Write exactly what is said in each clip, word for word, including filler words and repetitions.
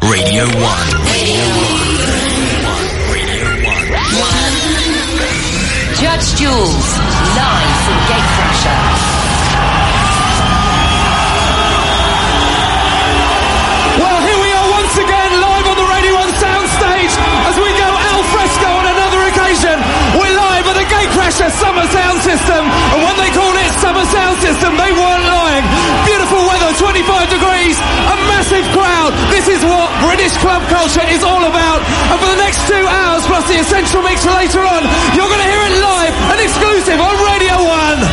Radio one. Radio one. Radio one. Judge Jules, live from Gatecrasher. Well, here we are once again, live on the Radio one soundstage, as we go al fresco on another occasion. We're live at the Gatecrasher Summer Sound System, and when they called it Summer Sound System, they weren't lying. Beautiful weather, twenty-five degrees, a massive crowd. This is what British club culture is all about. And for the next two hours, plus the Essential Mix later on, you're going to hear it live and exclusive on Radio one.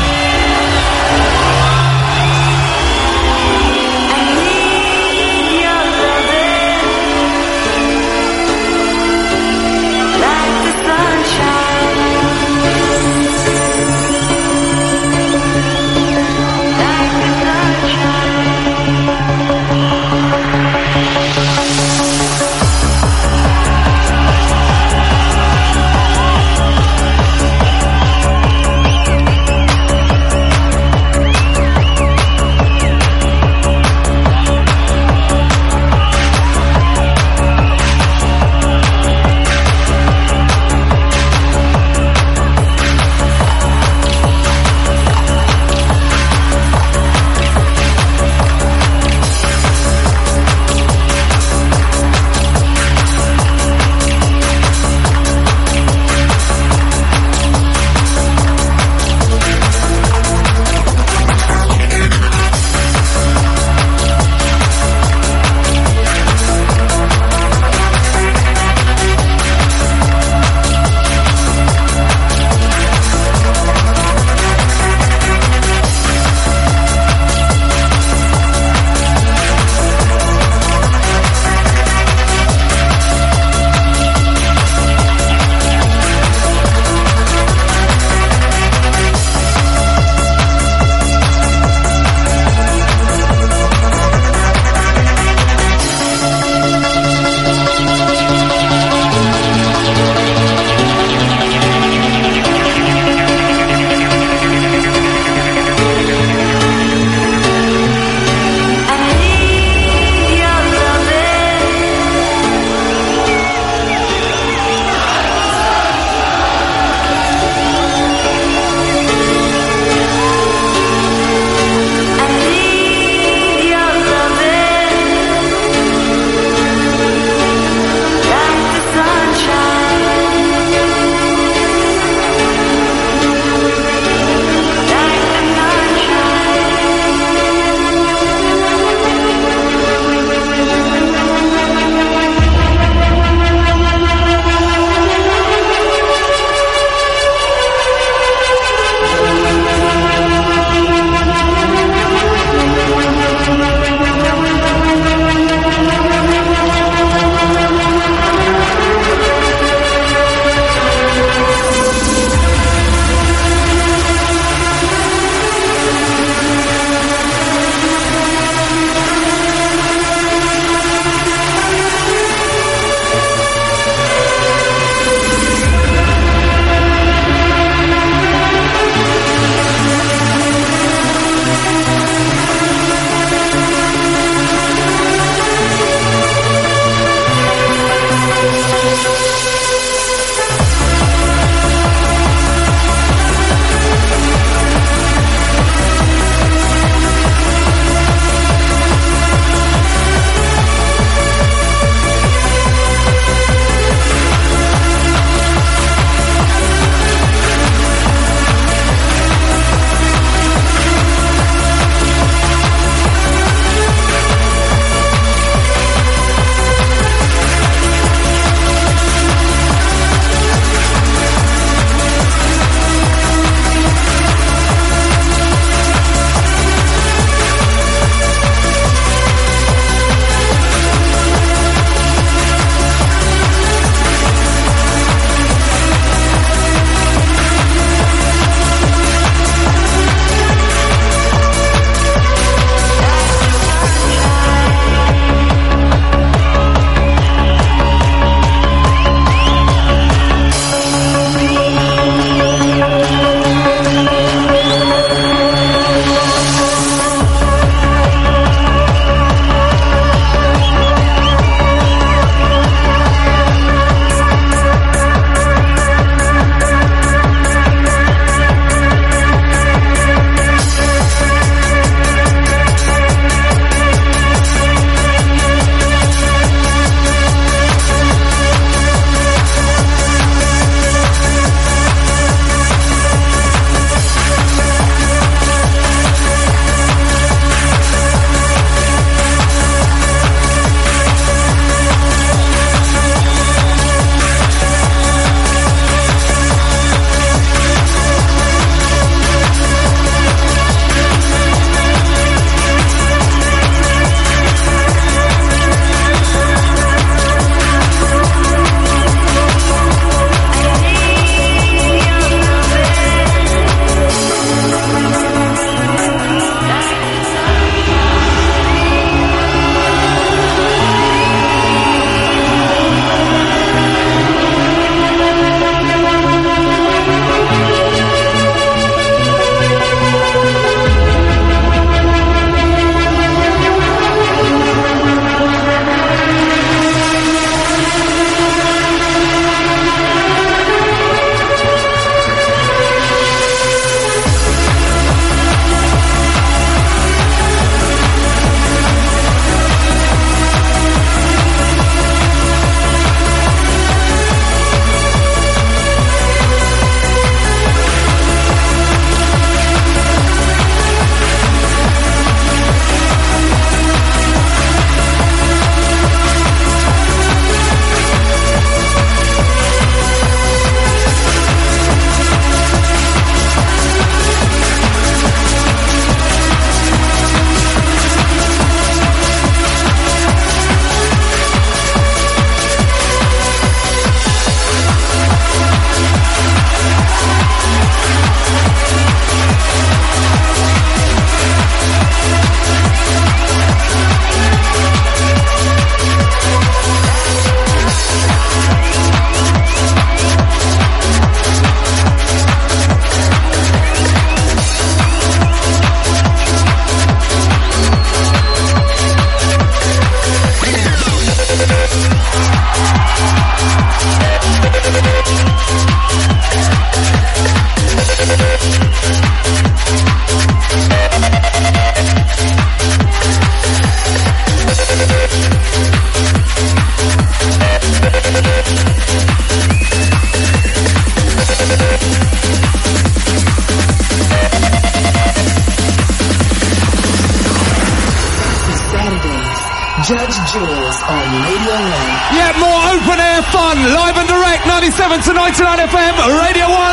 Judge Jules on Radio one. Yeah, more open air fun, live and direct, ninety-seven to ninety-nine F M, Radio one.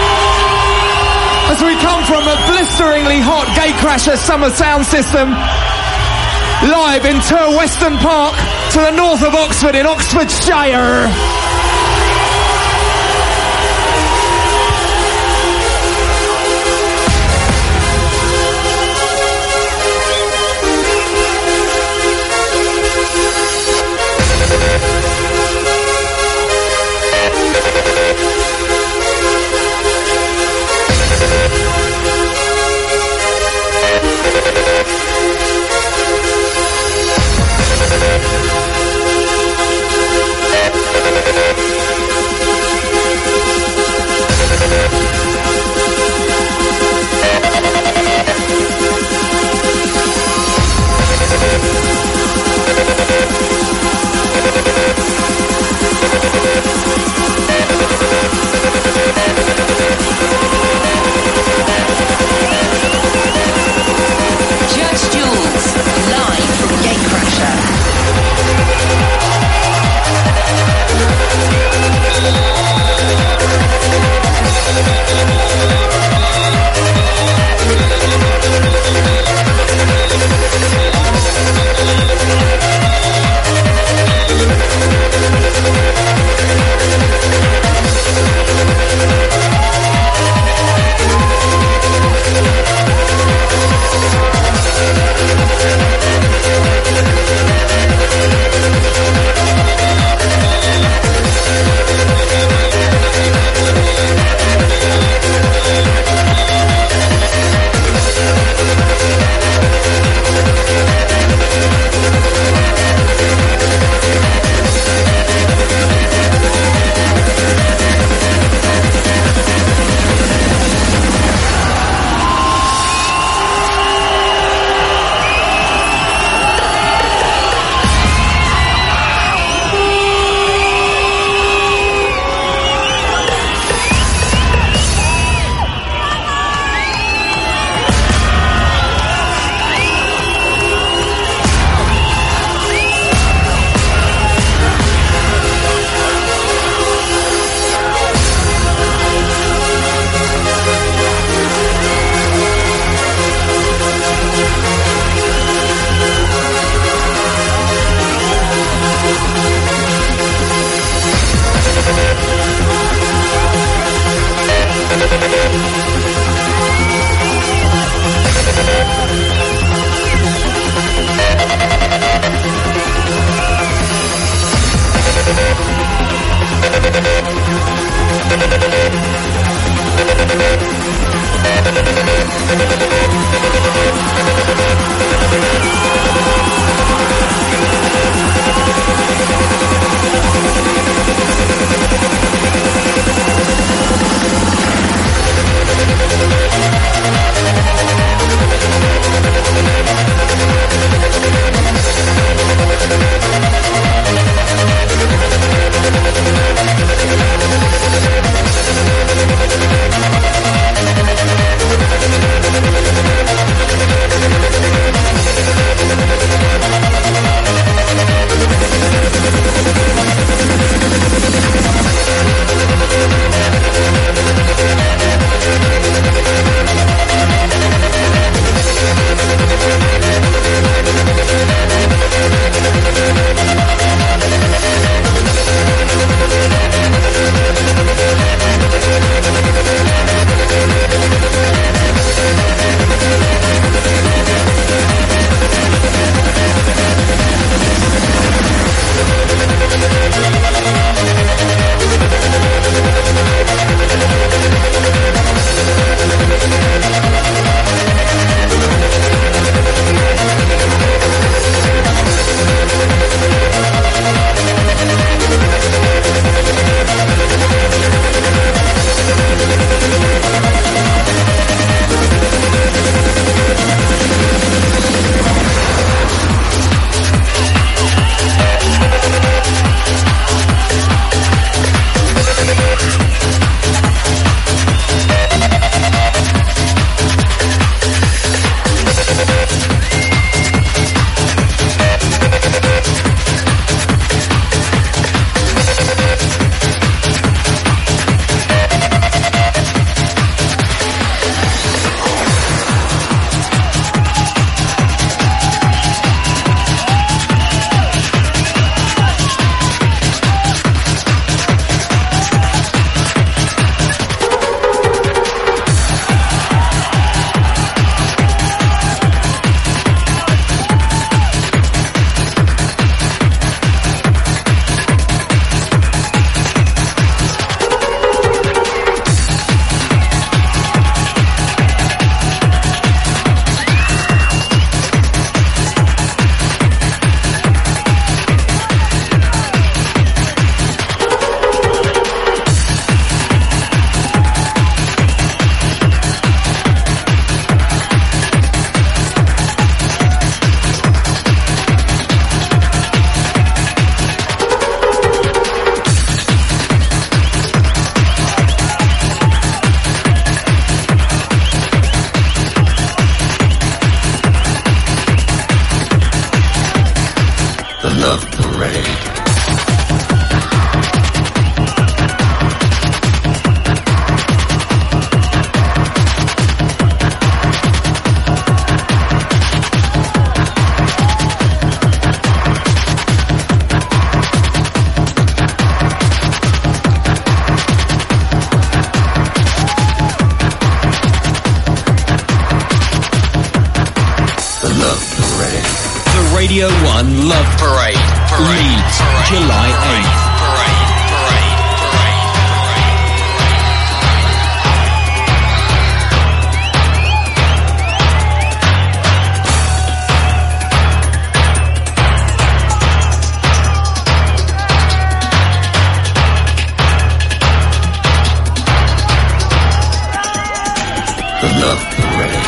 As we come from a blisteringly hot Gatecrasher summer sound system, live in Tur Weston Park to the north of Oxford in Oxfordshire. We'll be right back. Radio one Love Parade, Parade Leeds, Parade, July eighth. Parade, Parade, Parade. The Love Parade.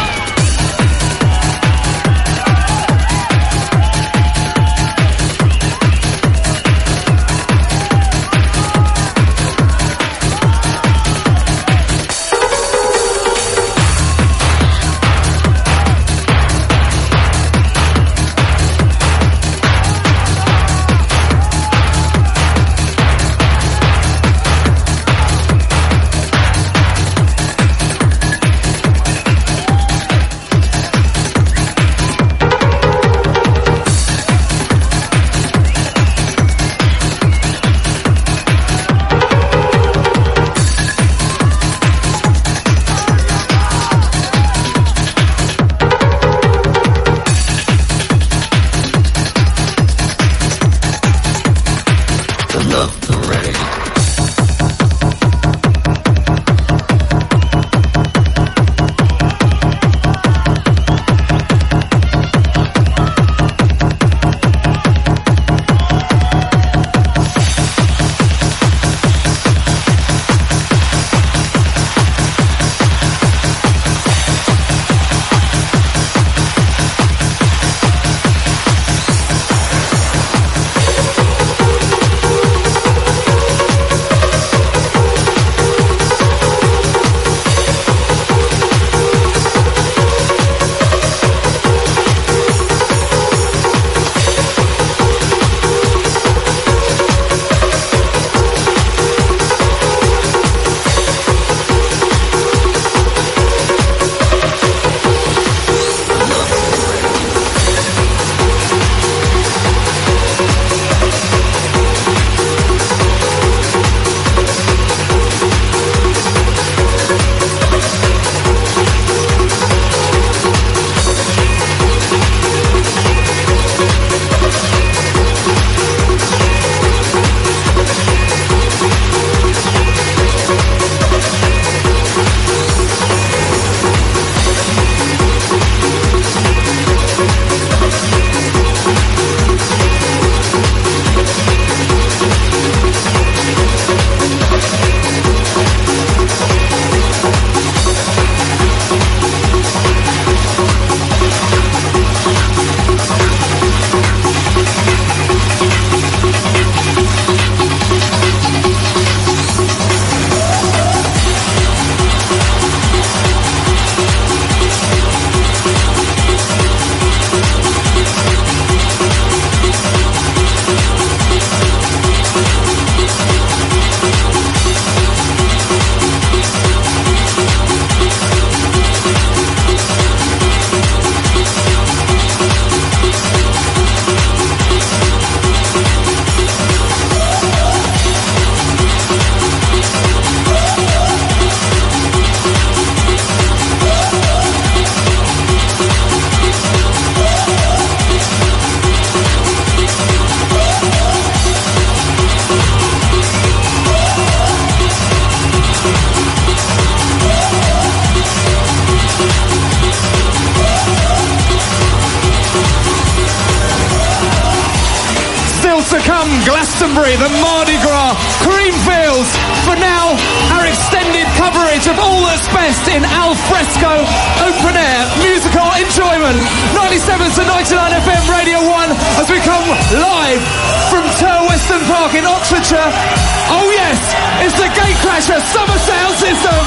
Glastonbury, the Mardi Gras, Creamfields. For now, our extended coverage of all that's best in al fresco open air musical enjoyment. ninety-seven to ninety-nine F M Radio one as we come live from Tur Weston Park in Oxfordshire. Oh yes, it's the Gatecrasher Summer Sound System.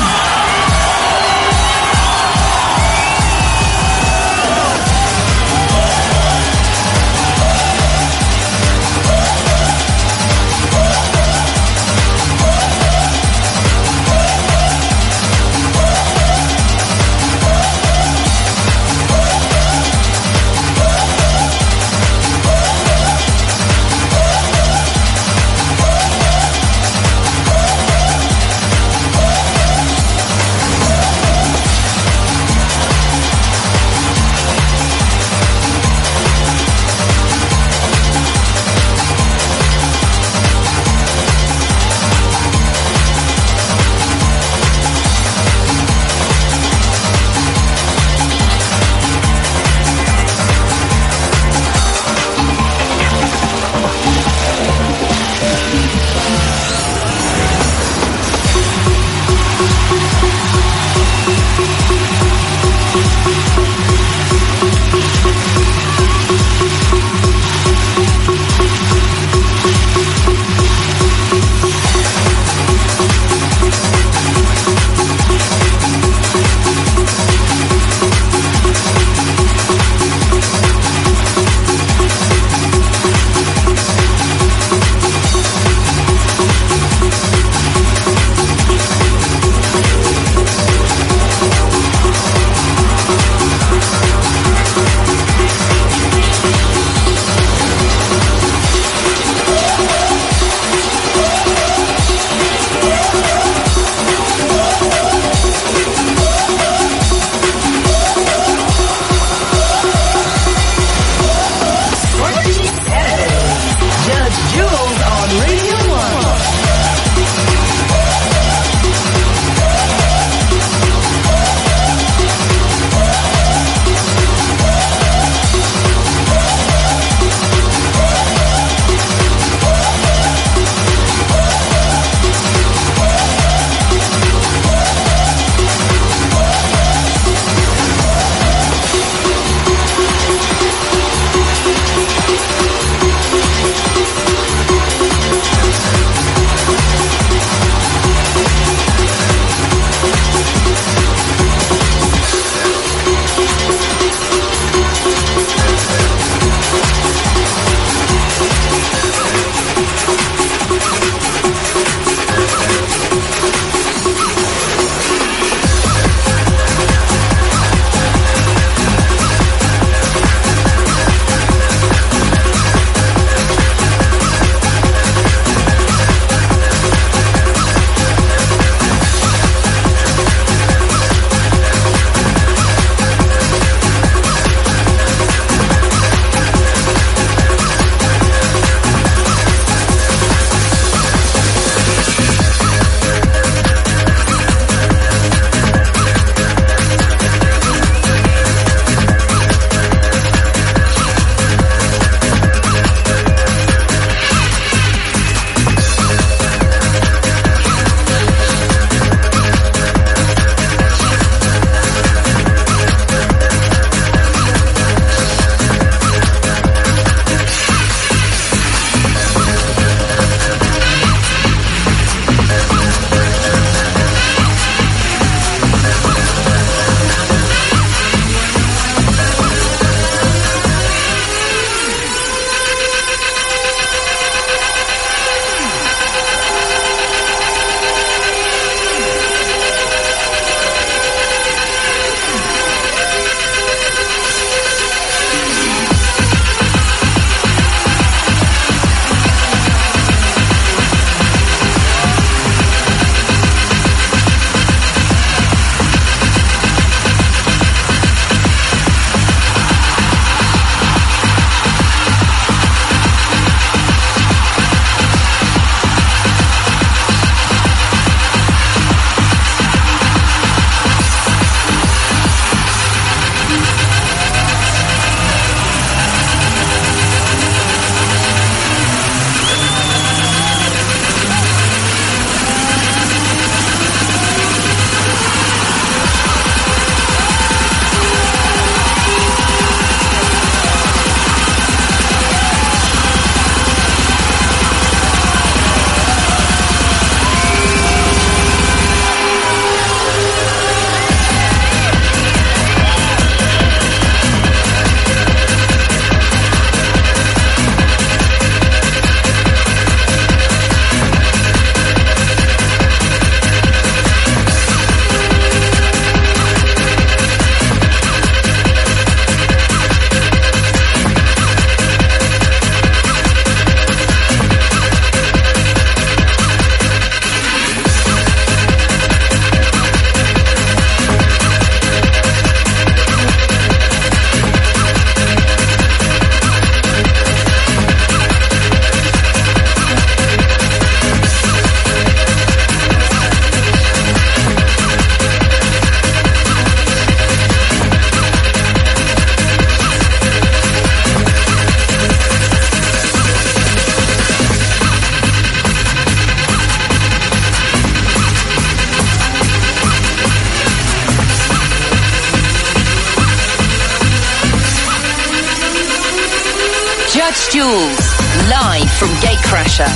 Jules, live from Gatecrasher.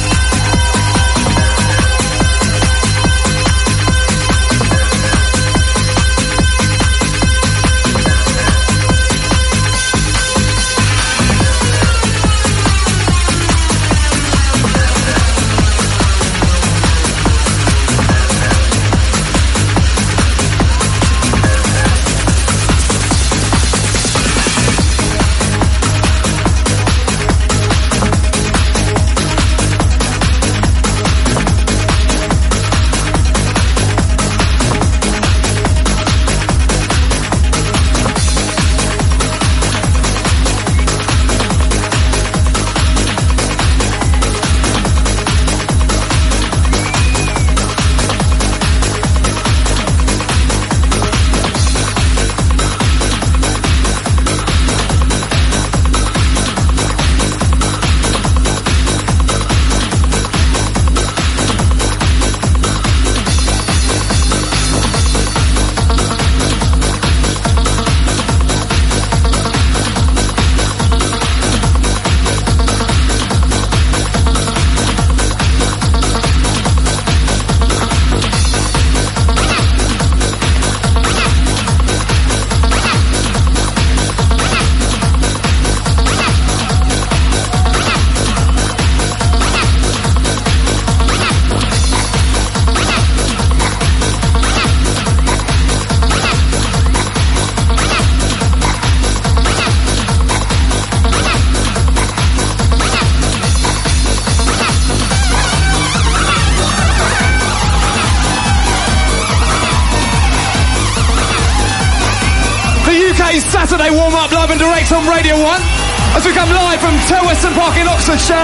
Saturday warm-up live and direct on Radio one as we come live from Tel Weston Park in Oxfordshire.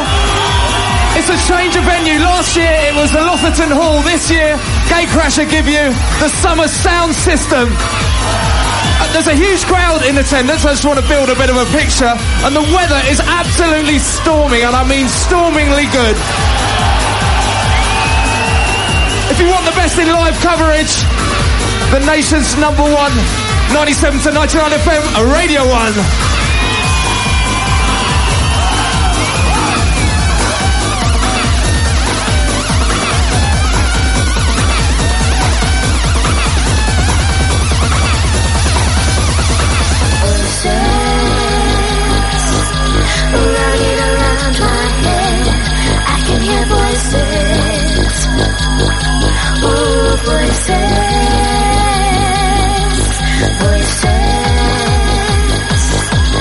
It's a change of venue. Last year it was the Lotherton Hall. This year Gatecrasher give you the summer sound system. Uh, there's a huge crowd in attendance. I just want to build a bit of a picture, and the weather is absolutely storming, and I mean stormingly good. If you want the best in live coverage, the nation's number one ninety-seven to ninety-nine F M, Radio one. Voices,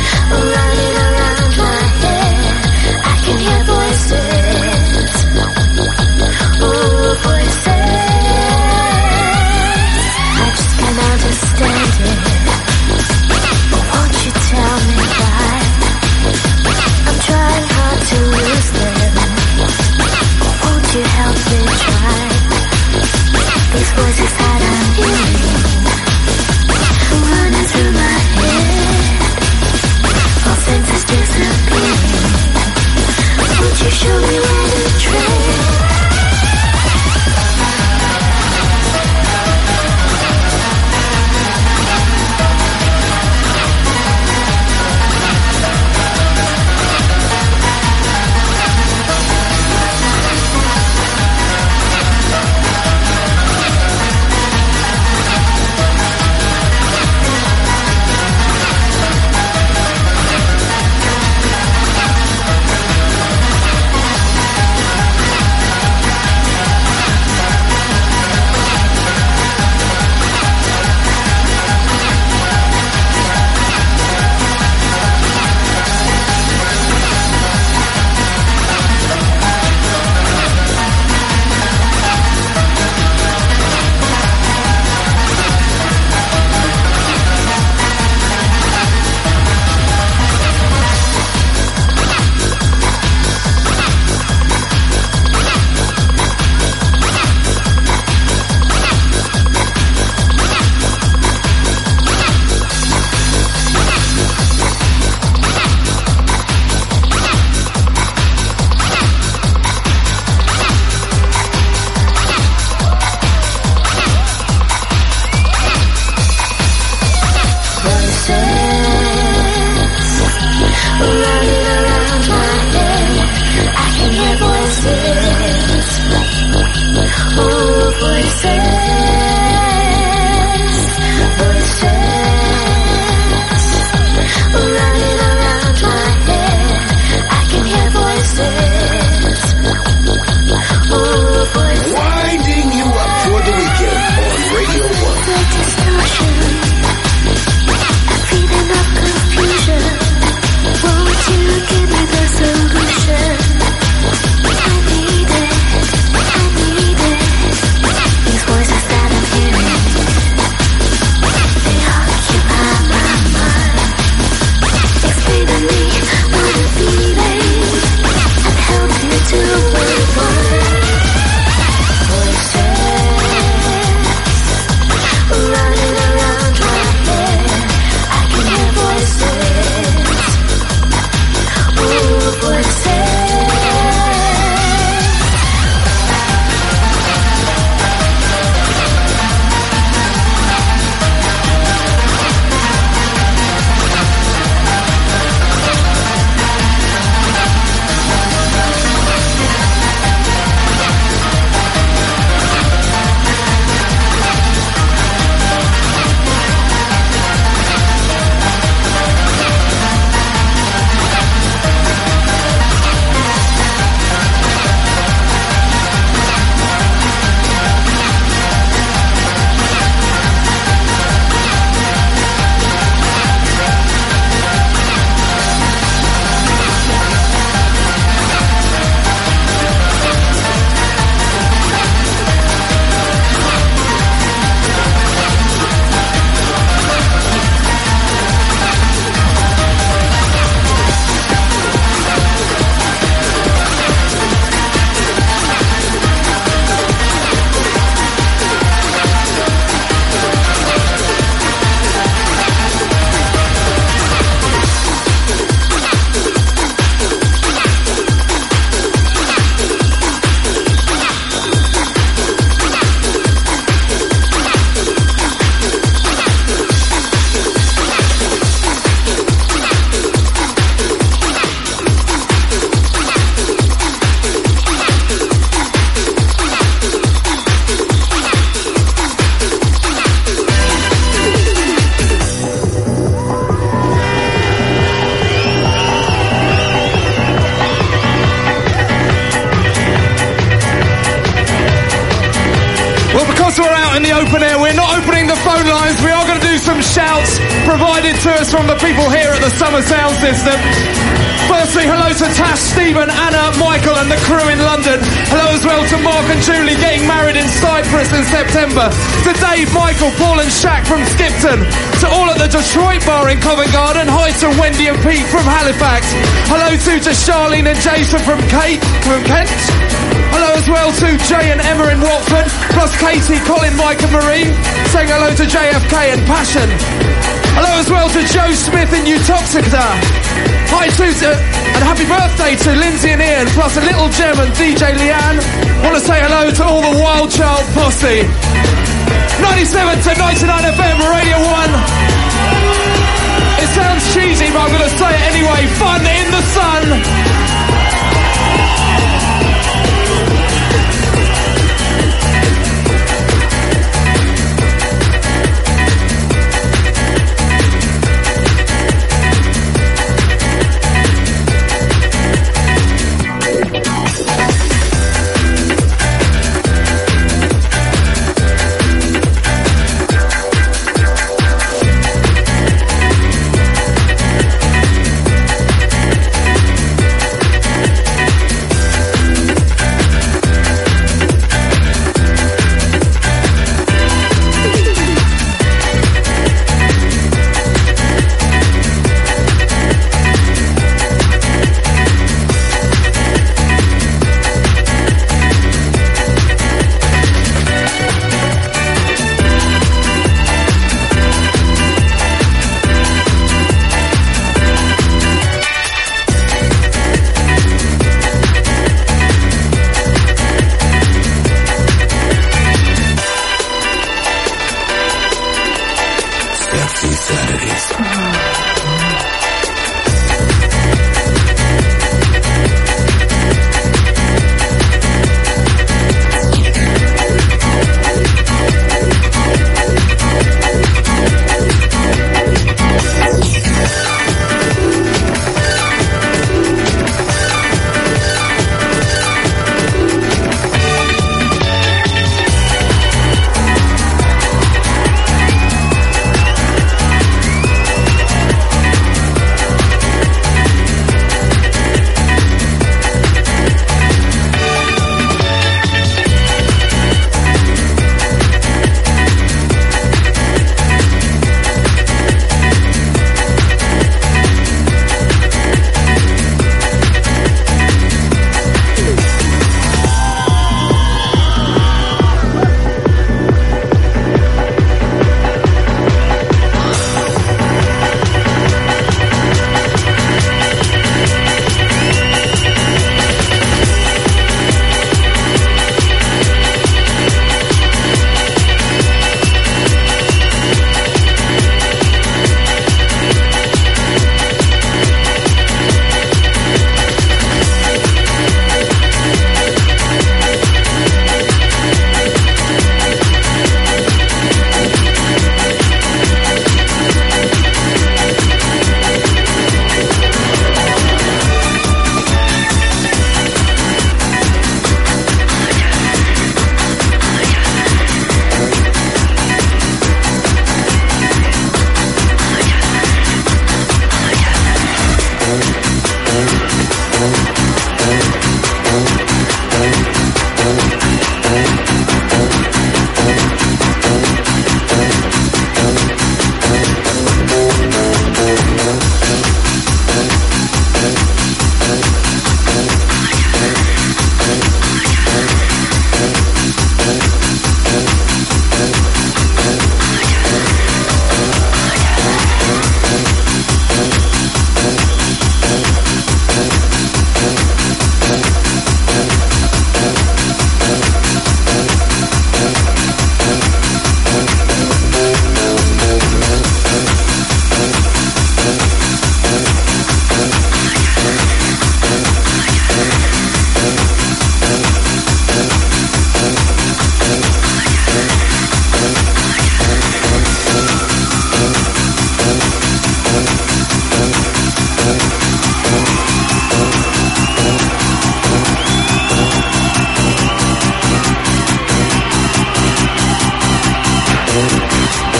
out in the open air. We're not opening the phone lines. We are going to do some shouts provided to us from the people here at the Summer Sound System. Firstly, hello to Tash, Stephen, Anna, Michael and the crew in London. Hello as well to Mark and Julie getting married in Cyprus in September. To Dave, Michael, Paul and Shaq from Skipton. To all at the Detroit bar in Covent Garden. Hi to Wendy and Pete from Halifax. Hello too to Charlene and Jason from Kate, from Kent. Hello as well to Jay and Emma in Watford. Plus Katie, Colin, Mike and Marie. Saying hello to J F K and Passion. Hello as well to Joe Smith in Utoxica. Hi to, uh, and happy birthday to Lindsay and Ian, plus a little gem and D J Leanne. Want to say hello to all the Wild Child posse. ninety-seven to ninety-nine F M, Radio one. It sounds cheesy, but I'm going to say it anyway. Fun in the sun.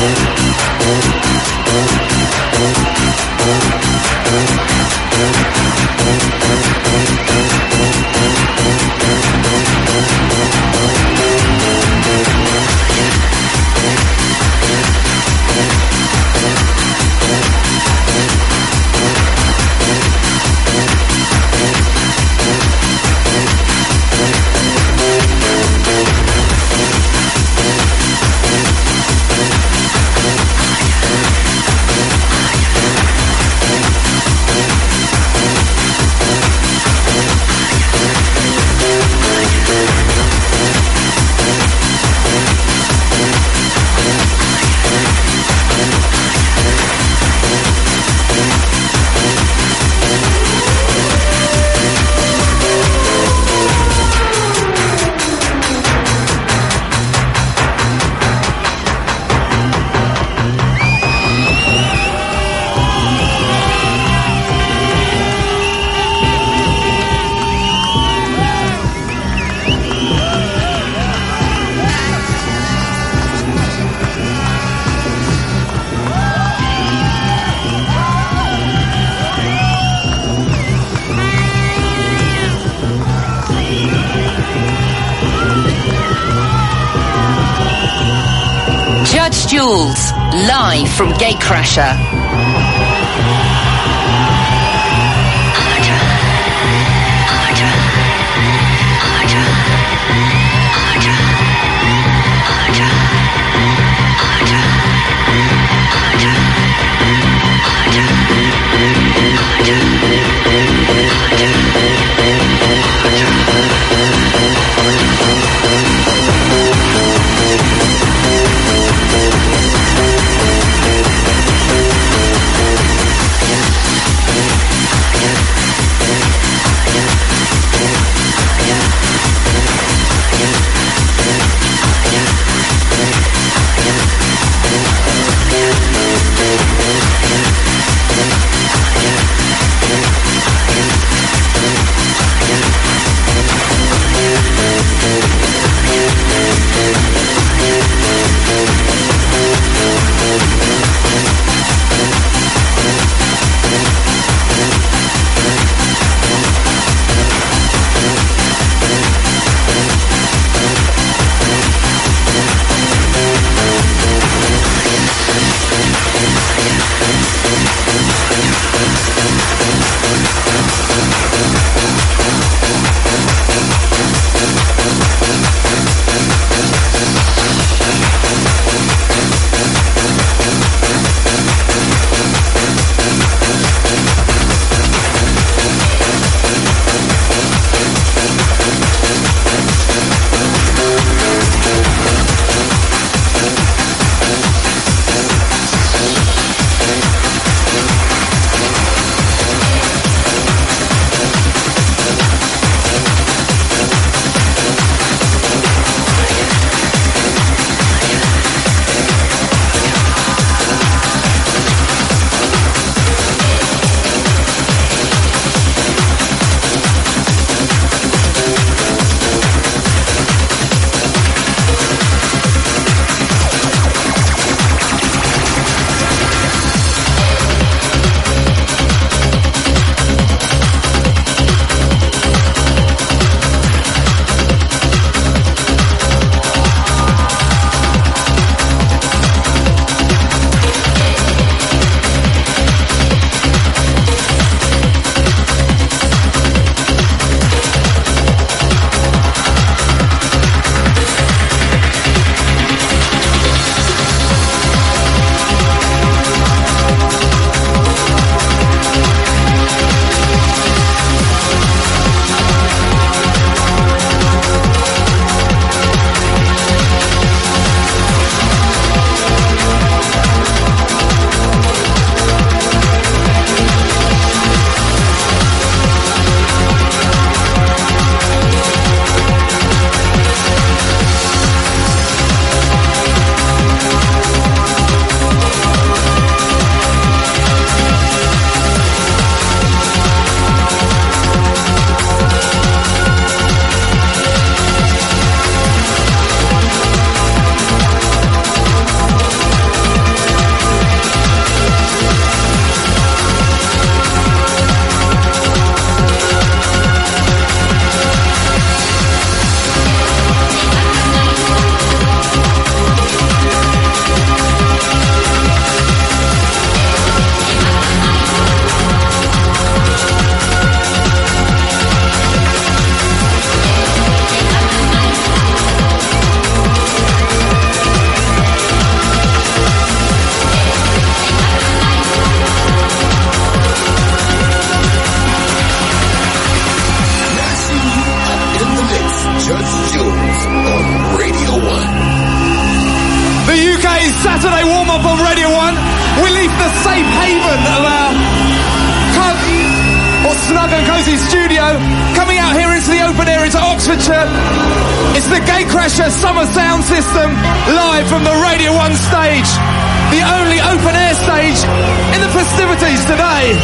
Judge Jules, live from Gatecrasher. We'll be right back. on Radio one. The U K's Saturday warm-up on Radio one. We leave the safe haven of our cub or snug and cosy studio, coming out here into the open air into Oxfordshire. It's the Gatecrasher Summer Sound System, live from the Radio one stage. The only open air stage in the festivities today.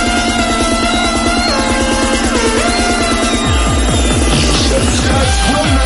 One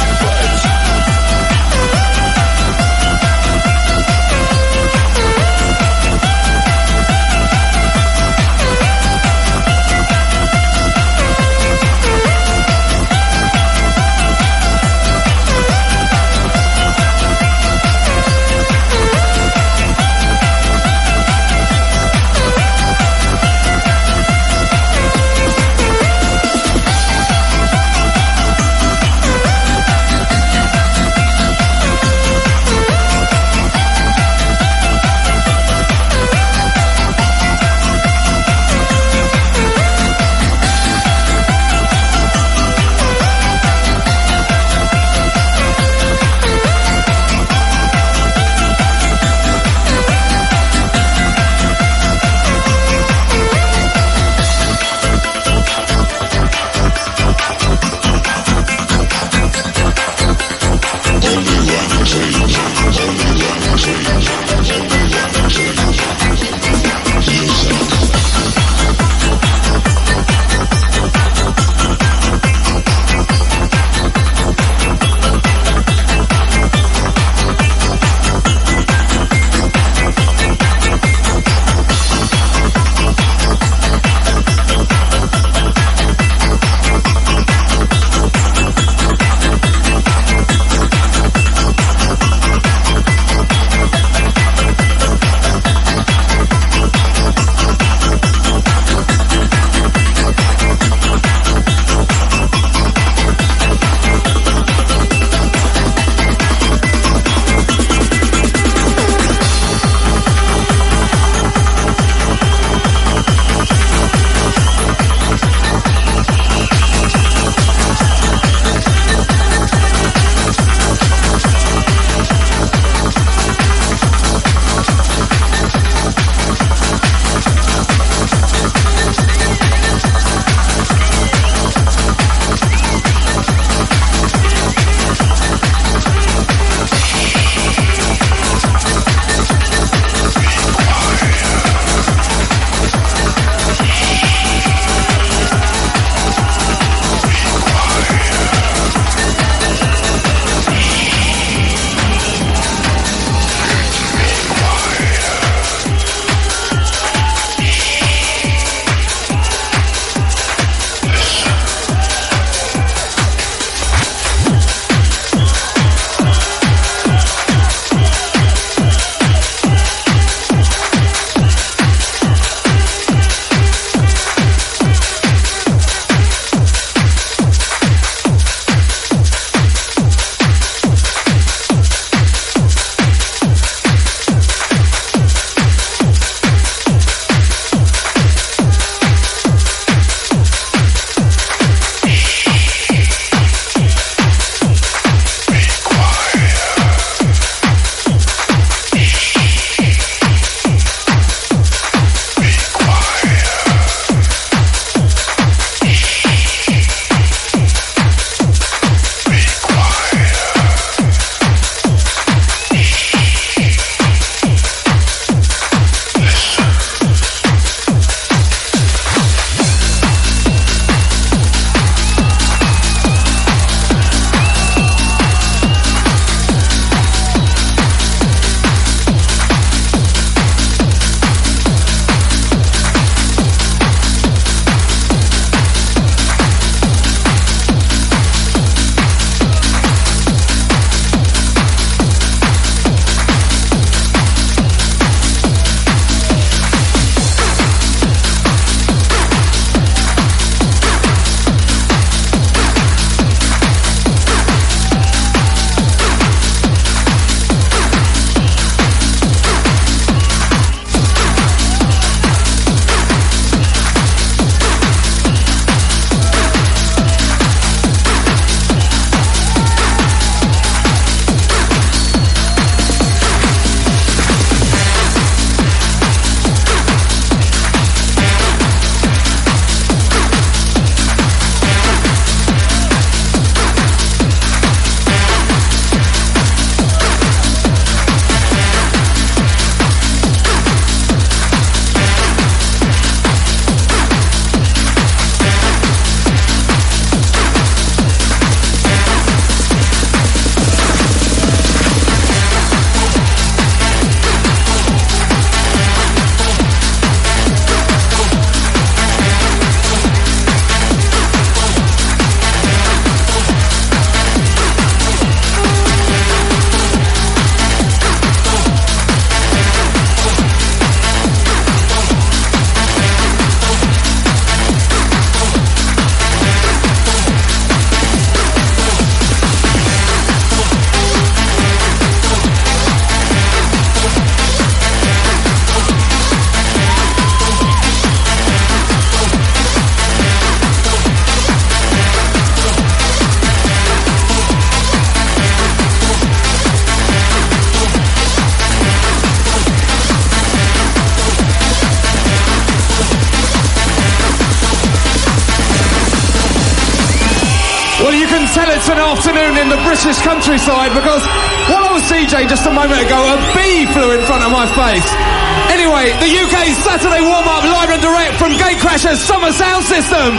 an afternoon in the British countryside because while I was DJing just a moment ago, a bee flew in front of my face. Anyway, the U K's Saturday warm-up live and direct from Gatecrasher's Summer Sound System.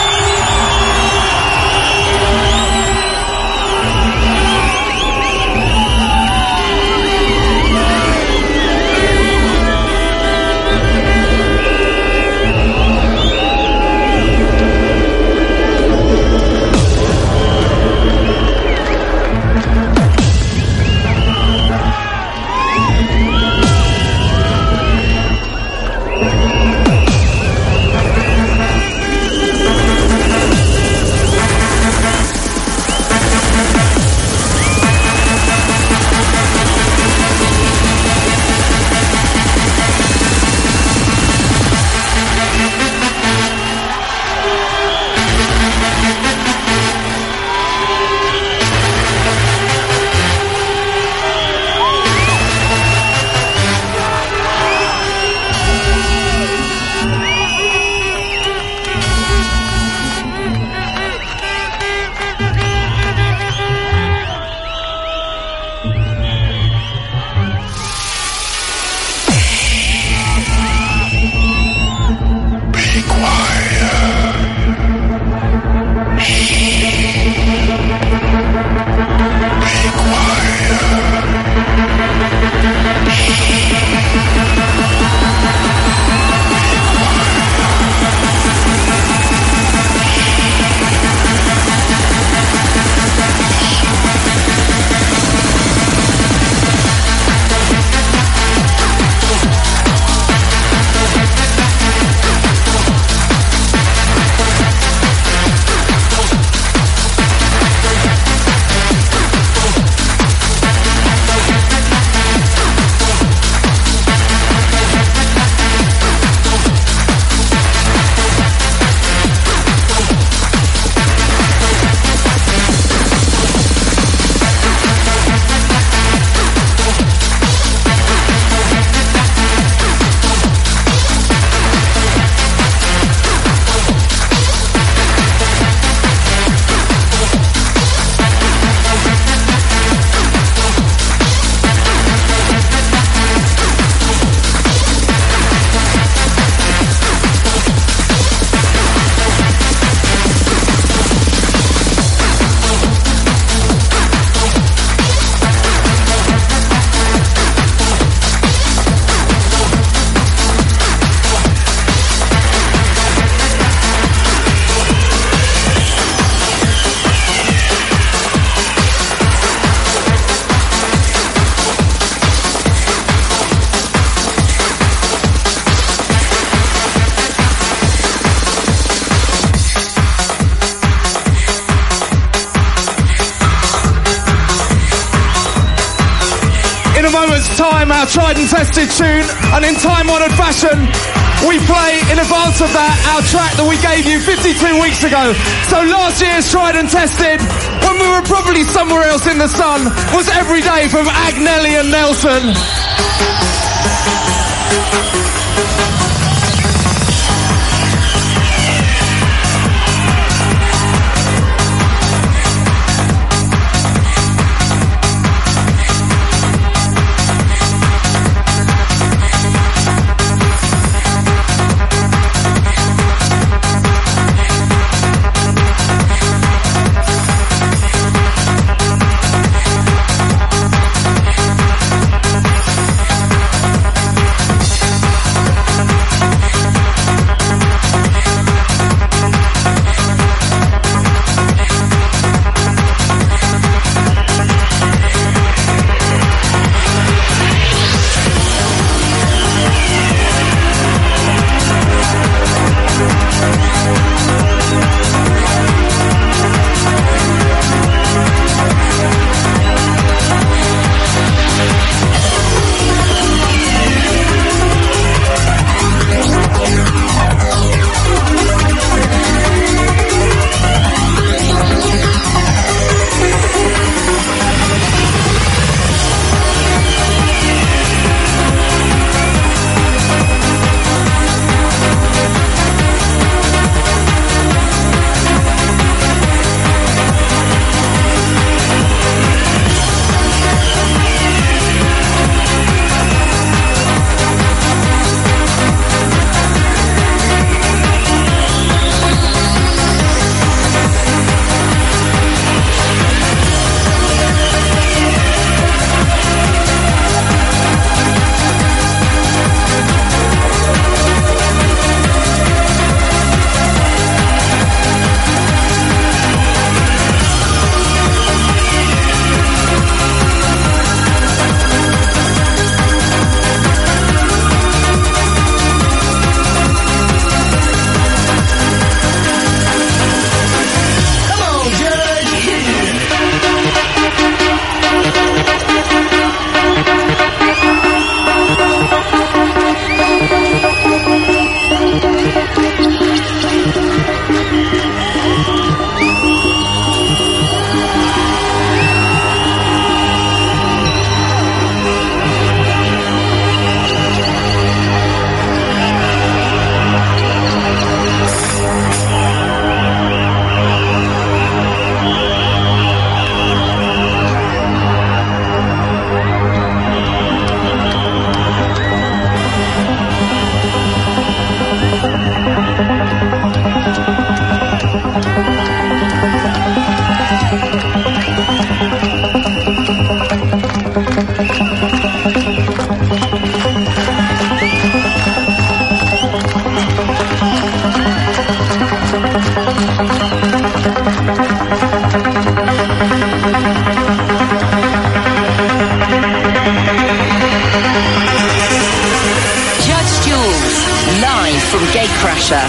Time, our tried and tested tune, and in time-honoured fashion, we play in advance of that our track that we gave you fifty-two weeks ago. So last year's tried and tested, when we were probably somewhere else in the sun, was Every Day from Agnelli and Nelson. From Gatecrasher.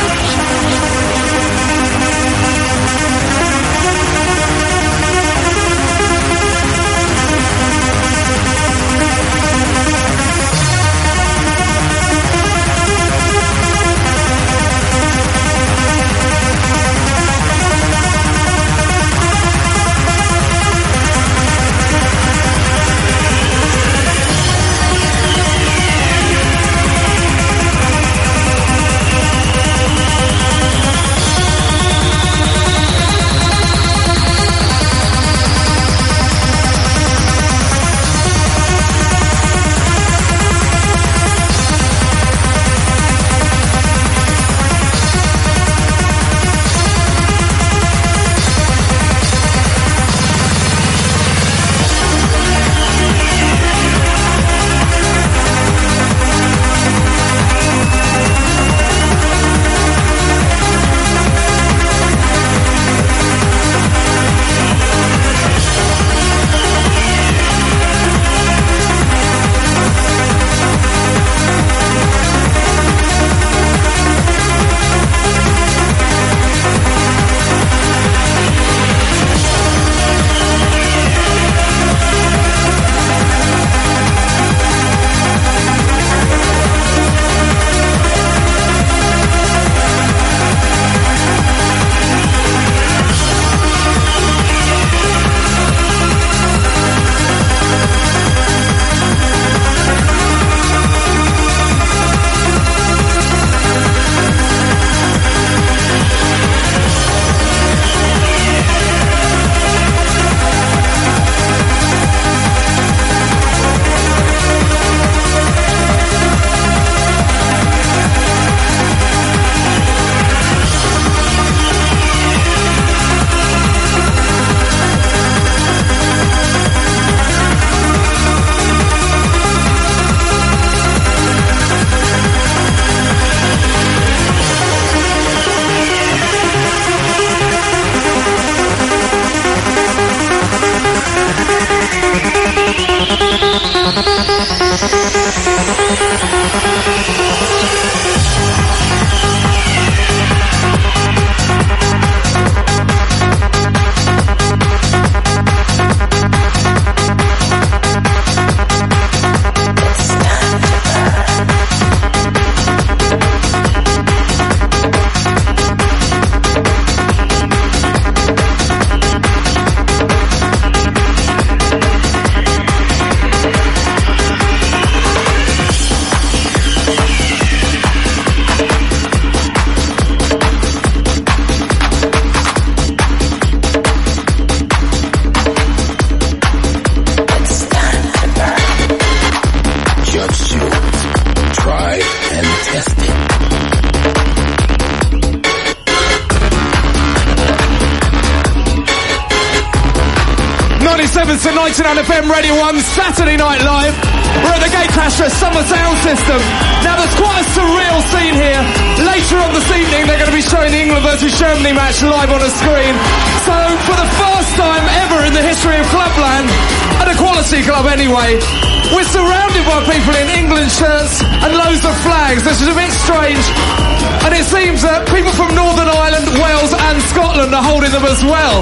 ninety-seven to ninety-nine F M Radio one Saturday Night Live. We're at the Gatecrasher Summer Sound System. Now there's quite a surreal scene here. Later on this evening they're going to be showing the England versus Germany match live on a screen. So for the first time ever in the history of Clubland, at a quality club anyway, we're surrounded by people in England shirts and loads of flags. This is a bit strange. And it seems that people from Northern Ireland, Wales and Scotland are holding them as well.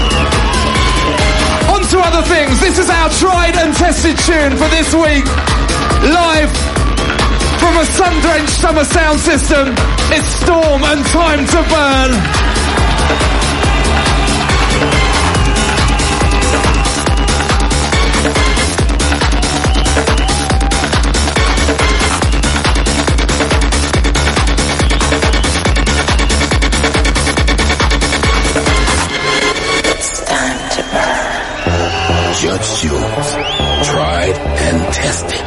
On to other things. This is our tried and tested tune for this week. Live from a sun-drenched summer sound system. It's Storm and Time to Burn. Judge Jules, tried and tested.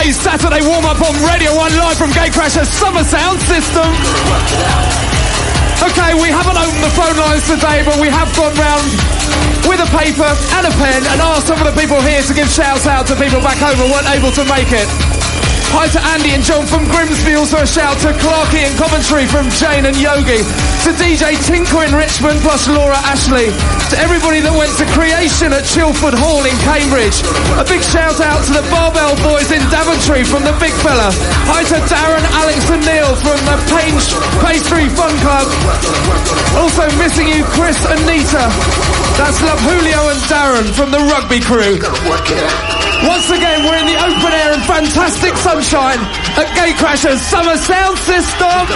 Today's Saturday warm-up on Radio one live from Gatecrasher Summer Sound System. Okay, we haven't opened the phone lines today, but we have gone round with a paper and a pen and asked some of the people here to give shouts out to people back home who weren't able to make it. Hi to Andy and John from Grimsby, also a shout to Clarky and Coventry from Jane and Yogi, to D J Tinker in Richmond plus Laura Ashley, to everybody that went to Creation at Chilford Hall in Cambridge. A big shout out to the Barbell Boys in Daventry from the Big Fella. Hi to Darren, Alex and Neil from the Page Pastry Fun Club. Also missing you Chris and Nita. That's Love Julio and Darren from the Rugby Crew. Once again, we're in the open air and fantastic sunshine at Gatecrasher's Summer Sound System.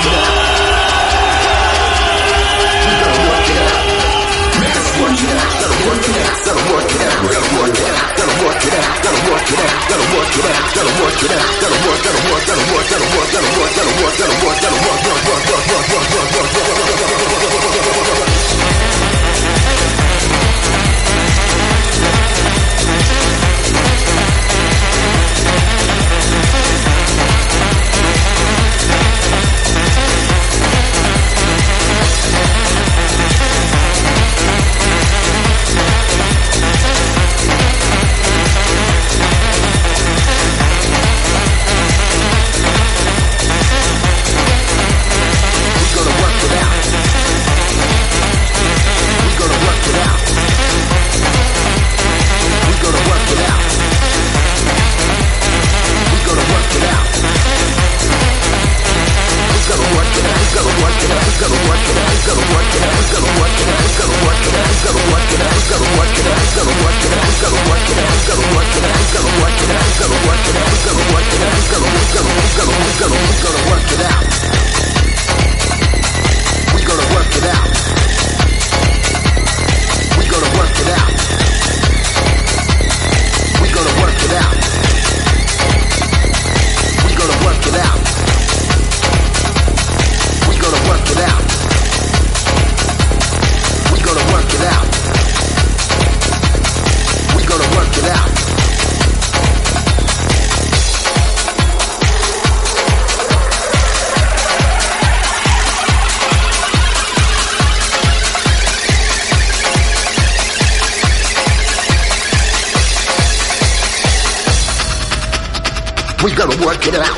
We gotta work it out.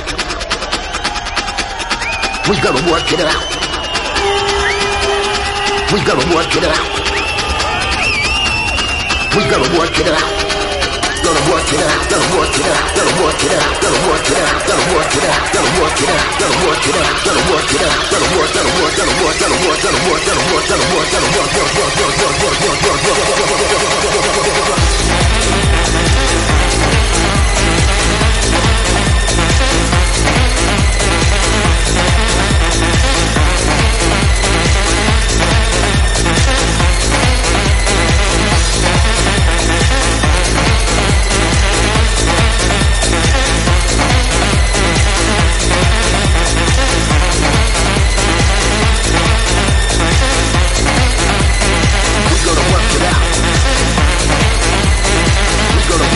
We gotta work it out. We gotta work it out. We gotta work it out. Gotta work it out. Gotta work it out. Gotta work it out. Gotta work it out. Gotta work it out. Gotta work it out. Gotta work it out. Gotta work it out. Gotta work. Gotta work. Gotta work. Gotta work. Gotta work. Gotta work. Gotta work. Gotta work. Work. Work. Work. Work. Work. Work. Work. Work. Work. We gotta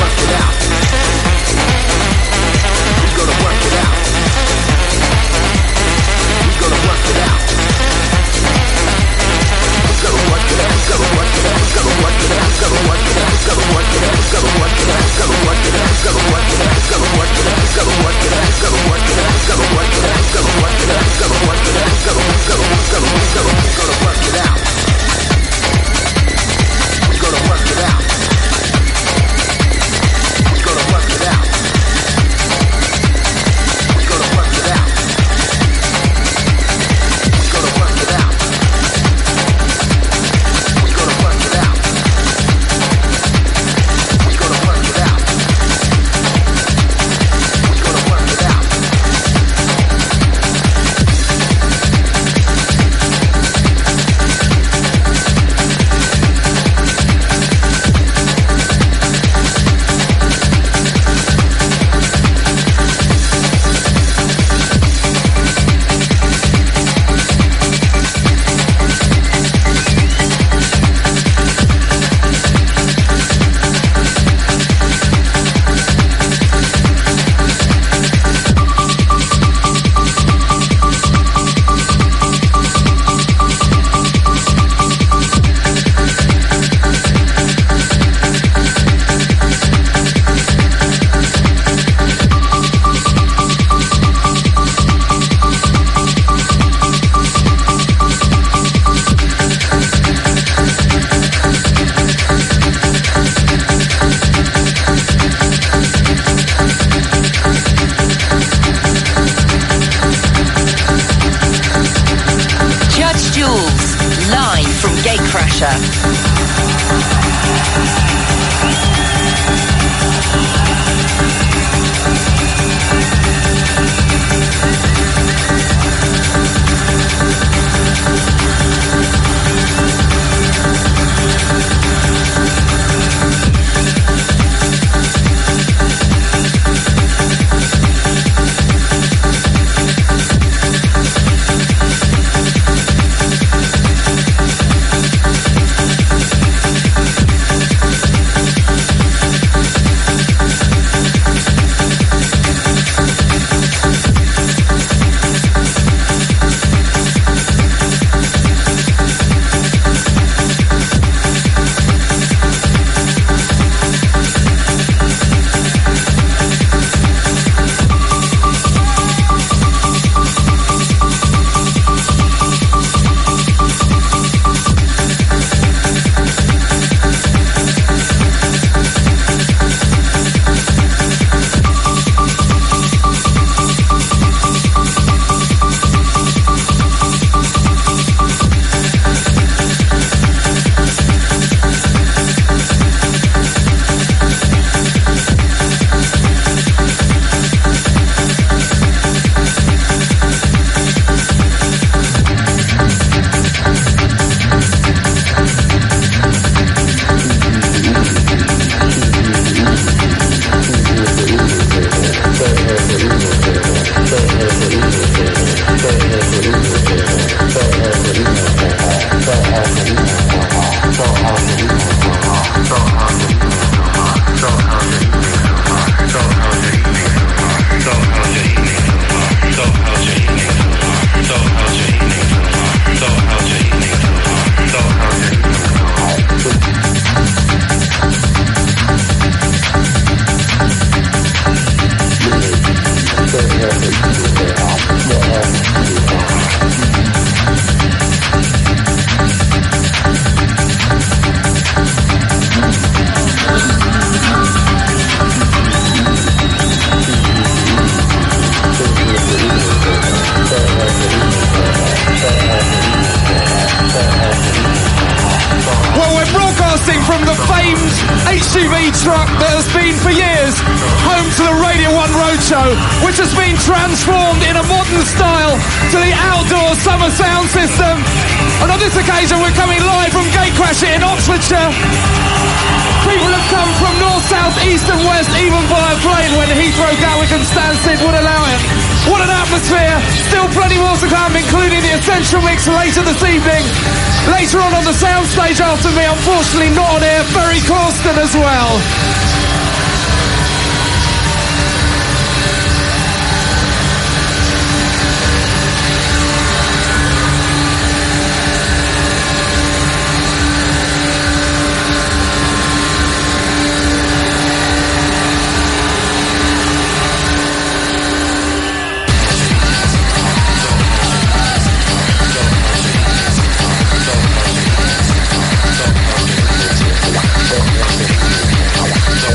Well, we're broadcasting from the famed H G V truck that has been for years home to the Radio one Roadshow, which has been transformed in a modern style to the outdoor summer sound system. And on this occasion, we're coming live from Gatecrasher in Oxfordshire. People have come from north, south, east and west, even by a plane when Heathrow, Gatwick and Stansted would allow it. What an atmosphere! Still plenty more to come, including the Essential Mix later this evening. Later on on the soundstage after me, unfortunately not on air, Barry Causton as well. Don't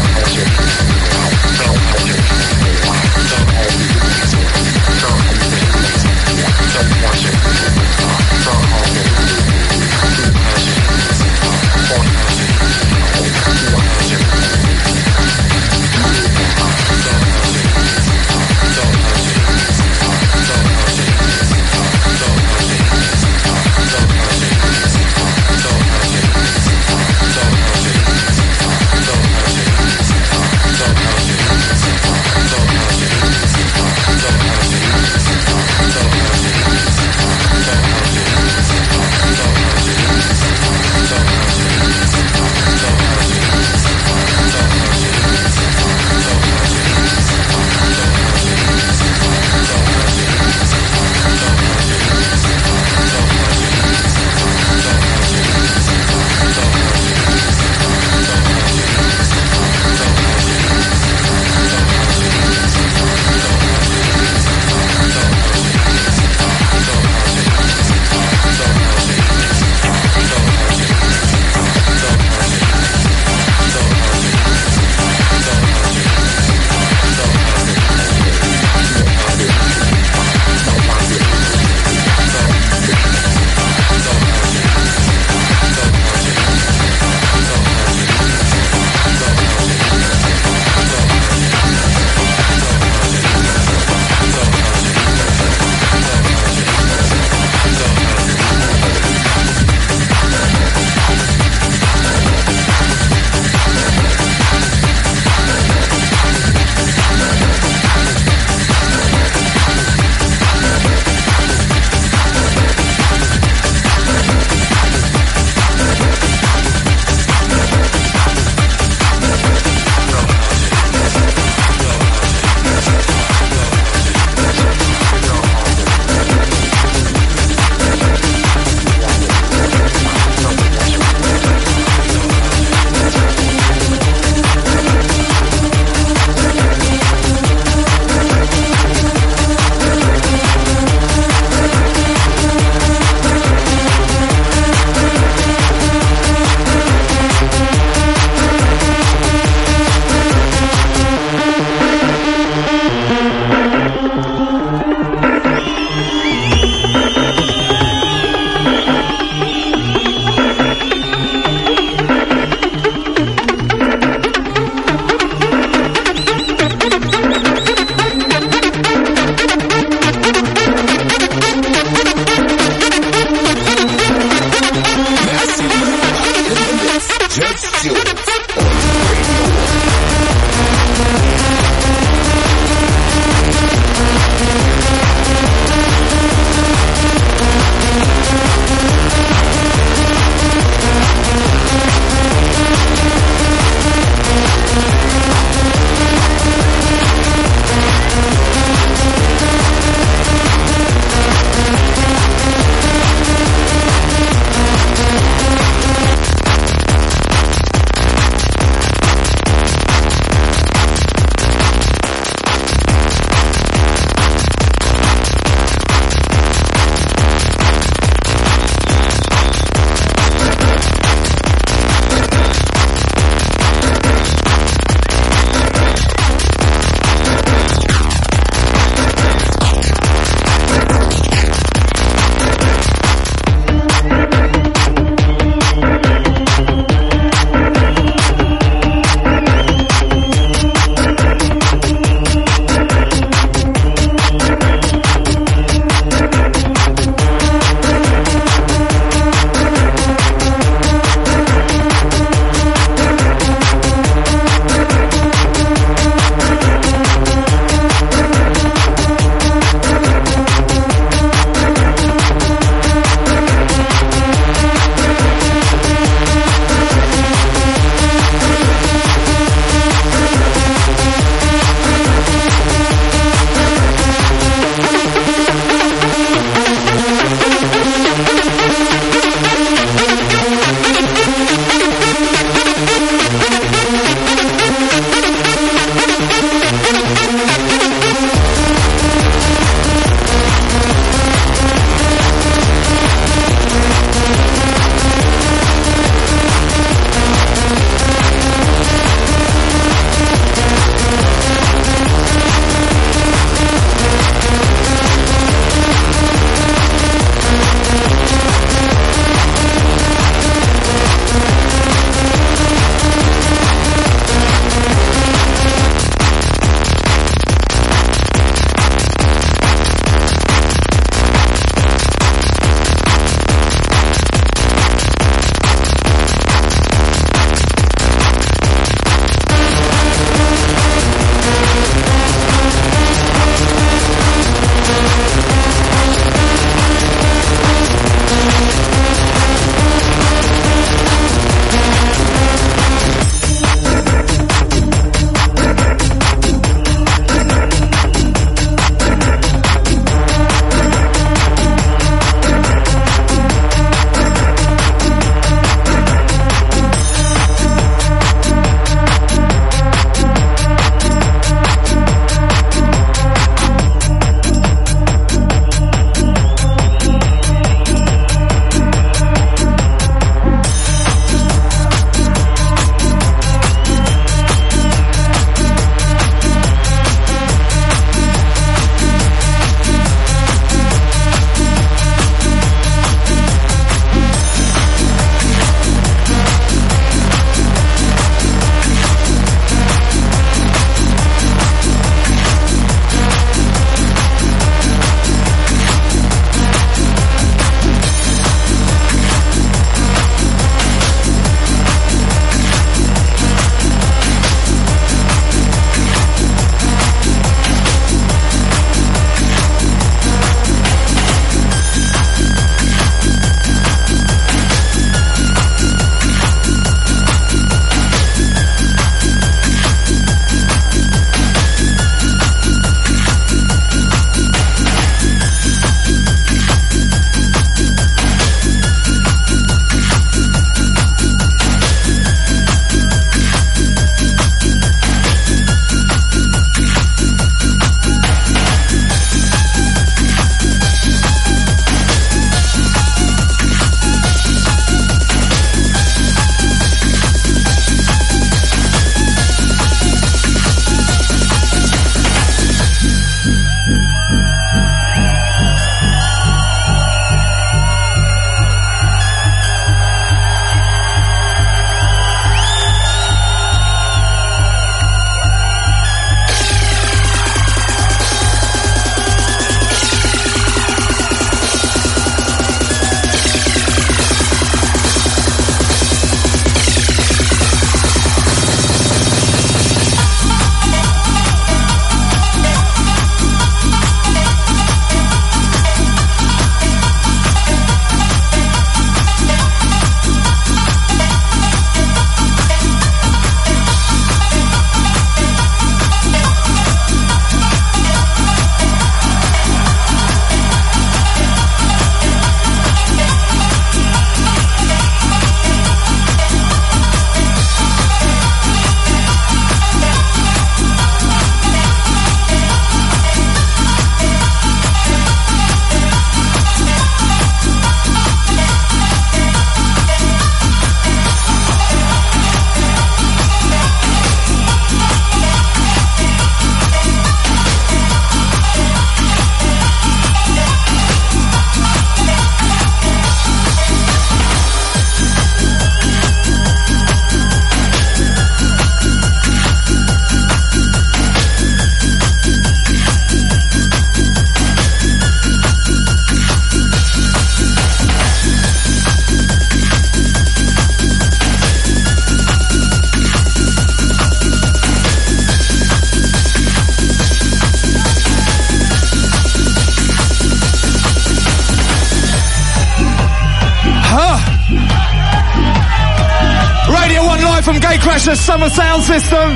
From Gatecrasher Summer Sound System.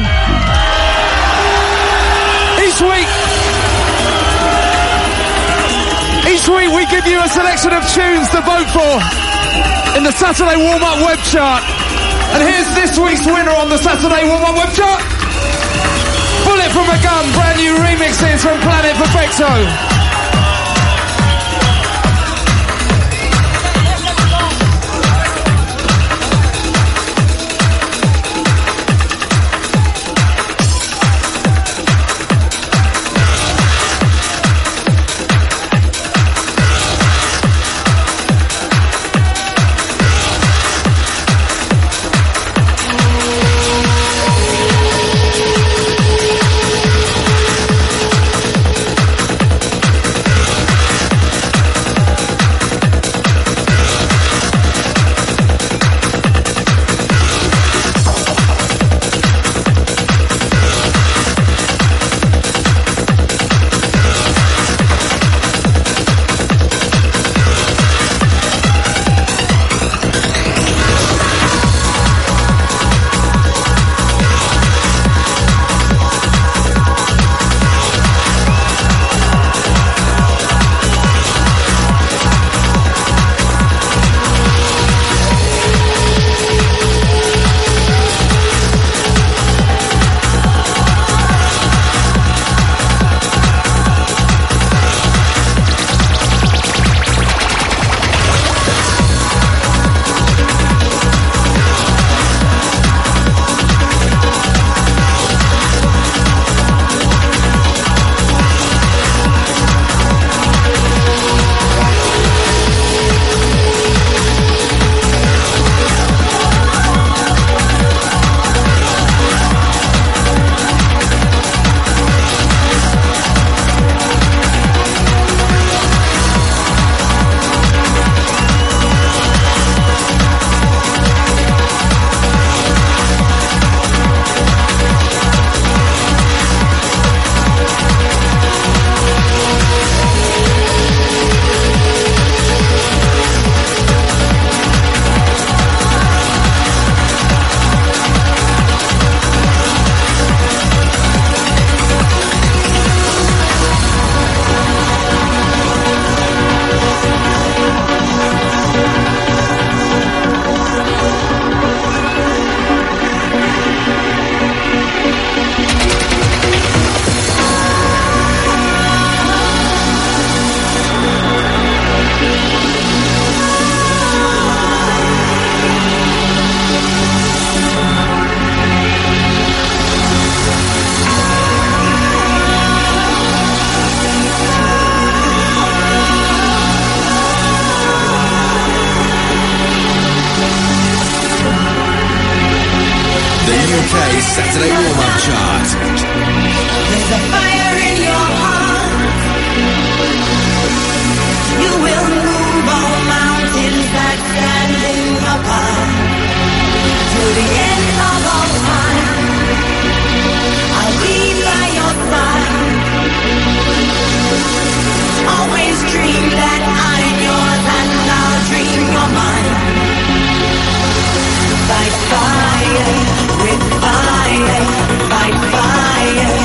Each week, each week we give you a selection of tunes to vote for in the Saturday Warm-Up Web Chart. And here's this week's winner on the Saturday Warm-Up Web Chart. Bullet from a Gun, brand new remixes from Planet Perfecto. this Saturday warm-up chart. There's a fire in your heart. You will move all mountains that stand in your path. To the end of all time, I'll be by your side. Always dream that I'm yours and I'll dream you're mine. Fight fire with fire, fight fire.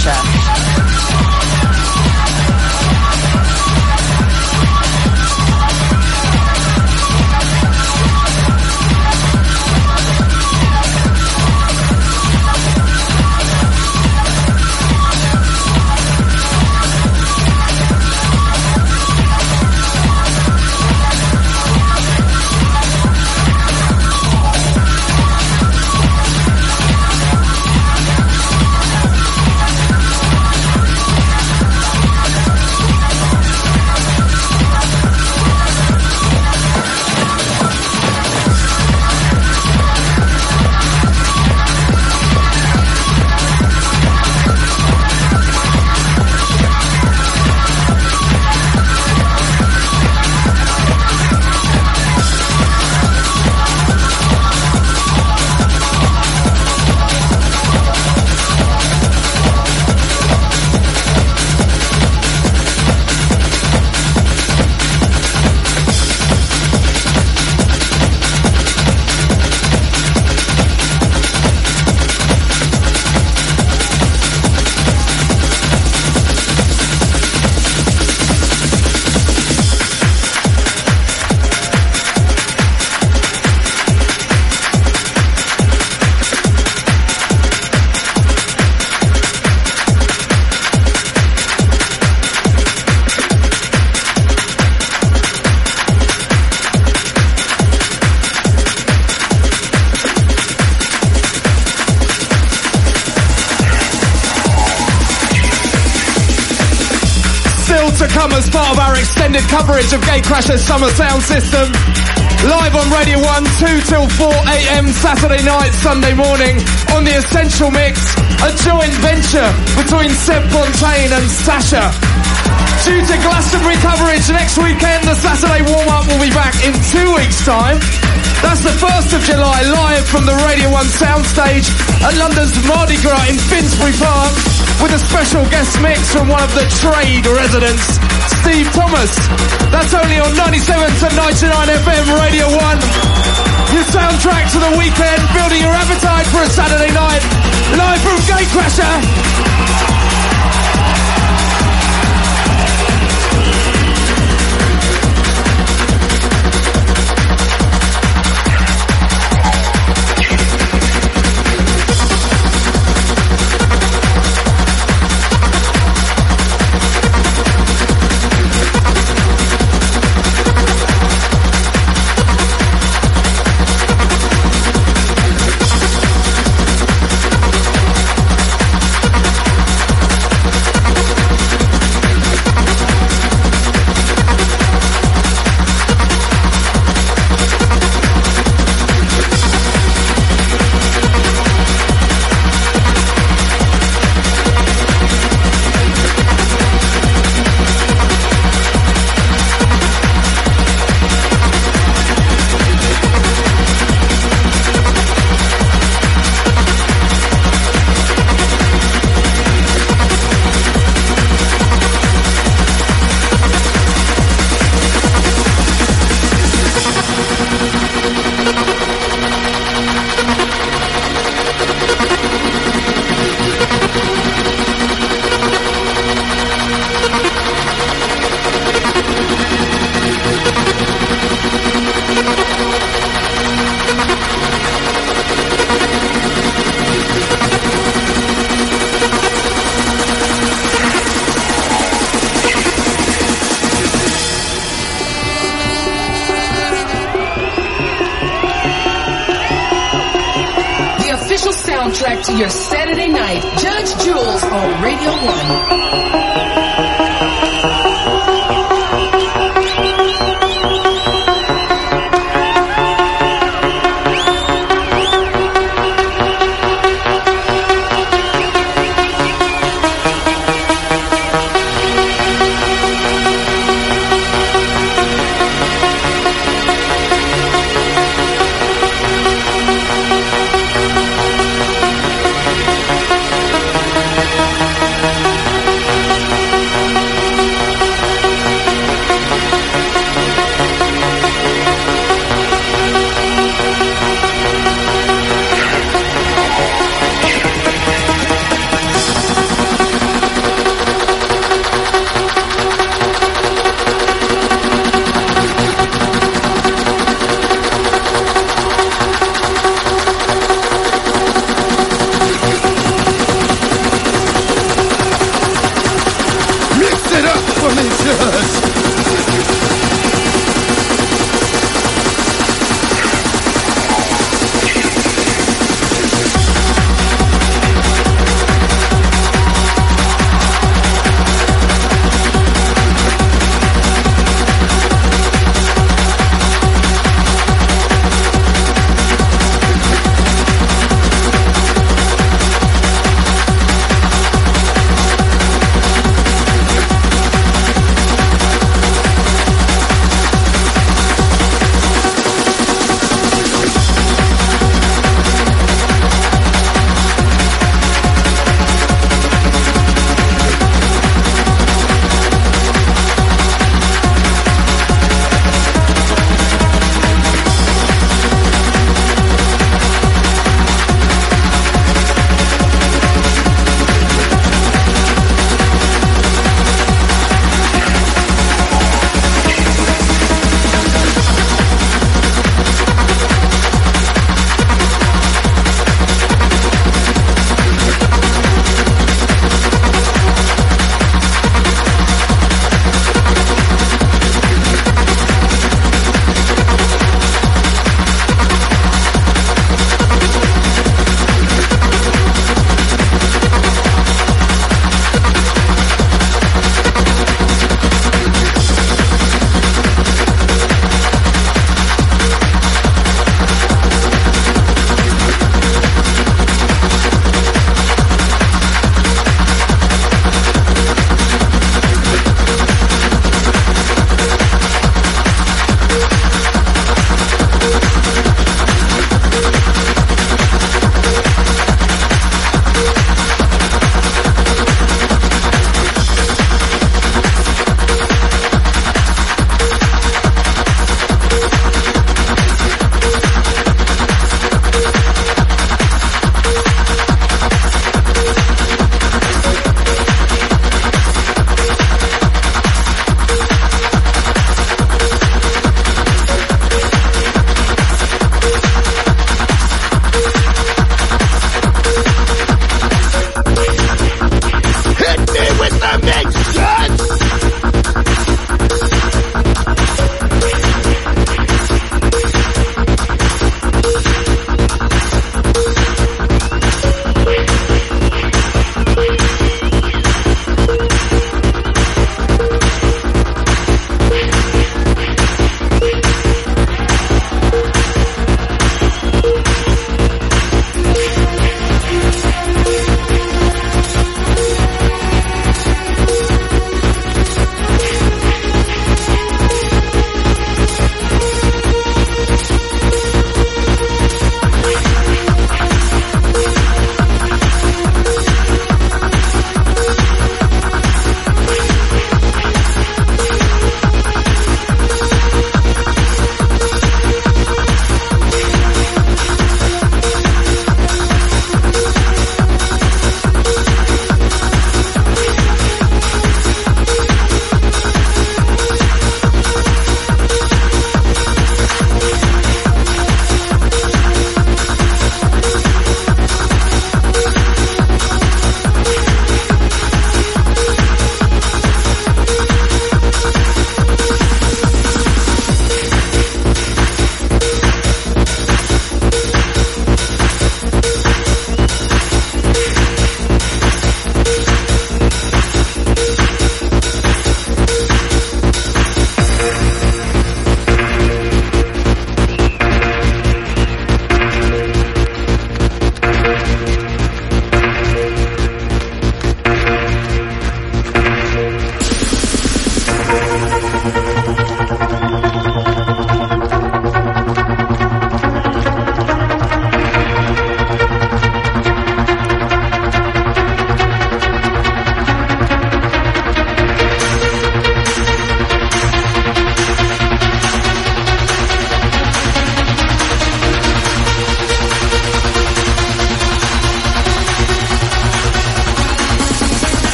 Gatecrasher. To come as part of our extended coverage of Gatecrasher's Summer Sound System. Live on Radio one, two till four a.m. Saturday night, Sunday morning on the Essential Mix, a joint venture between Seb Fontaine and Sasha. Due to Glastonbury coverage next weekend, the Saturday warm-up will be back in two weeks' time. That's the first of July, live from the Radio one soundstage at London's Mardi Gras in Finsbury Park, with a special guest mix from one of the trade residents, Steve Thomas. That's only on ninety-seven to ninety-nine F M Radio one. Your soundtrack to the weekend, building your appetite for a Saturday night, live from Gatecrasher. Soundtrack to your Saturday night. Judge Jules on Radio one.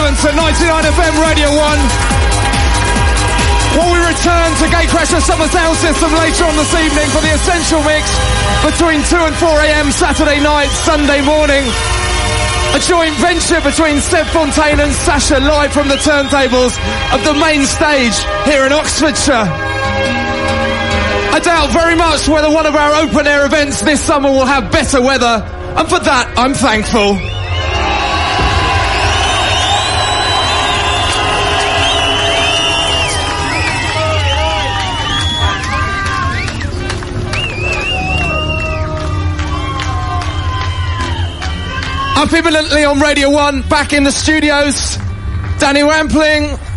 seven to ninety-nine F M Radio one. While we return to Gatecrasher Summer Sound System later on this evening for the Essential Mix between two and four a m Saturday night, Sunday morning. A joint venture between Seb Fontaine and Sasha live from the turntables of the main stage here in Oxfordshire. I doubt very much whether one of our open air events this summer will have better weather, and for that I'm thankful. Up imminently on Radio one, back in the studios, Danny Rampling,